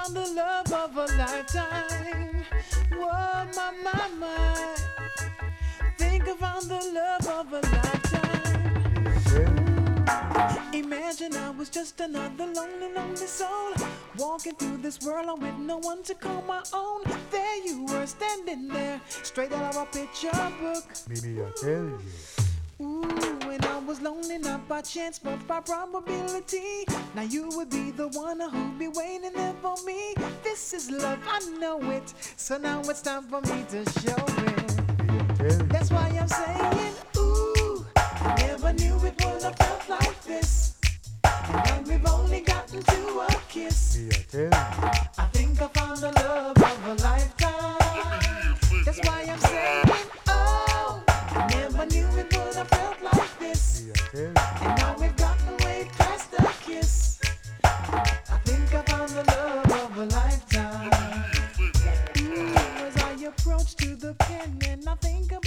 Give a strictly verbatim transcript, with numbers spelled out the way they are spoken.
found the love of a lifetime. Whoa, my, my, my. Think I found the love of a lifetime. Imagine I was just another lonely, lonely soul, walking through this world with no one to call my own. There you were, standing there, straight out of a picture book. Maybe I tell you. Ooh, and I was lonely not by chance but by probability. Now you would be the one who'd be waiting there for me. This is love, I know it. So now it's time for me to show it. That's why I'm saying, ooh, I never knew it would have felt like this. And now we've only gotten to a kiss. I think I found the love of a lifetime. That's why I'm saying, oh, I never knew it would have felt like this. And now we've gotten way past the kiss. I think I found the love of a lifetime. Ooh, as I approach to the pen and I think about